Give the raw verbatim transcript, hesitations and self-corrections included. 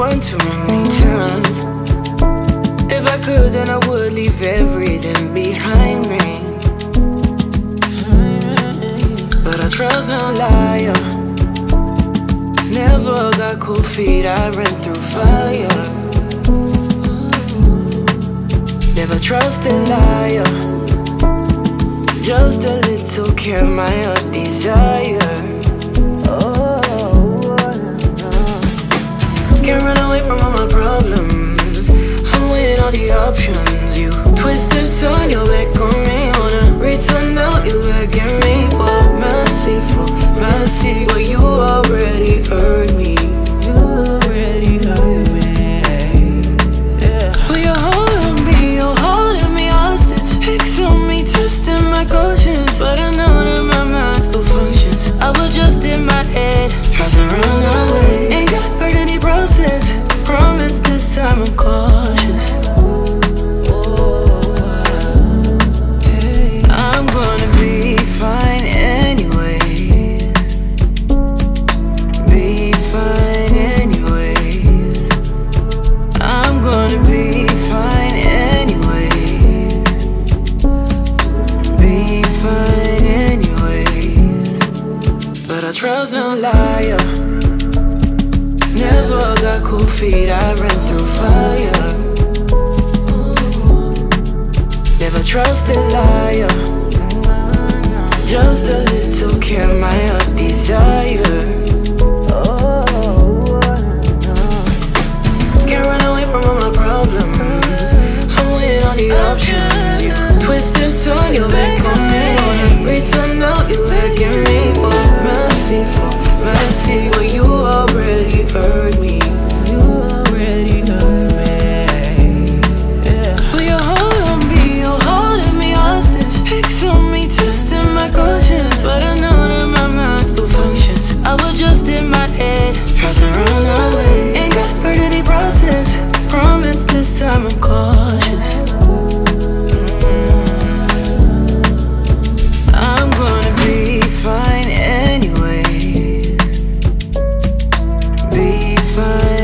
one too many times. If I could, then I would leave everything behind me. But I trust no liar. Never got cold feet, I ran through fire. Never trust a liar. Just a little care, my heart desire. Oh, can't run away from all my problems. I'm weighing all the options. You twist and turn your back on me. Wanna return out, you begging me for mercy, for mercy. But you already hurt me. You already hurt me. Yeah. Well, you're holding me, you're holding me hostage. Fixing me, testing my conscience. But I know that my mind still functions. I was just in my head, trying to run away. Ain't got hurt any process. Promise this time I'm cautious. Hey, I'm gonna be fine anyway. Be fine anyways. I'm gonna be fine anyways. Be fine anyways. But I trust no liar. Never got cold feet, I ran through fire. Never trust a liar. Just a little care, my heart desire. Oh, can't run away from all my problems. I'm weighing all the options. You twist and turn your back on me. Wanna return out, you begging me for mercy, for mercy. But you already hurt me. You already hurt me. Yeah. Well, you're holding me, you're holding me hostage. Fixing me, testing my conscience. But I know that my mind still functions. I was just in my head, trying to run away. Ain't got hurt any process. Promise this time I'm cautious. I'm gonna be fine anyways. Be fine.